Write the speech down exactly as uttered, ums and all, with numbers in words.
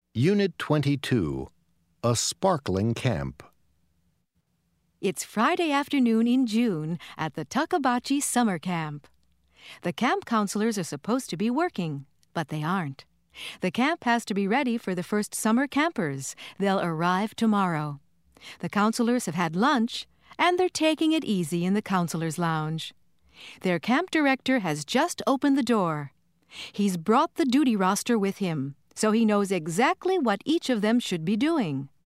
Unit twenty-two, A Sparkling Camp. It's Friday afternoon in June at the Takabachi Summer Camp. The camp counselors are supposed to be working, but they aren't. The camp has to be ready for the first summer campers. They'll arrive tomorrow. The counselors have had lunch, and they're taking it easy in the counselors' lounge. Their camp director has just opened the door. He's brought the duty roster with him, so he knows exactly what each of them should be doing.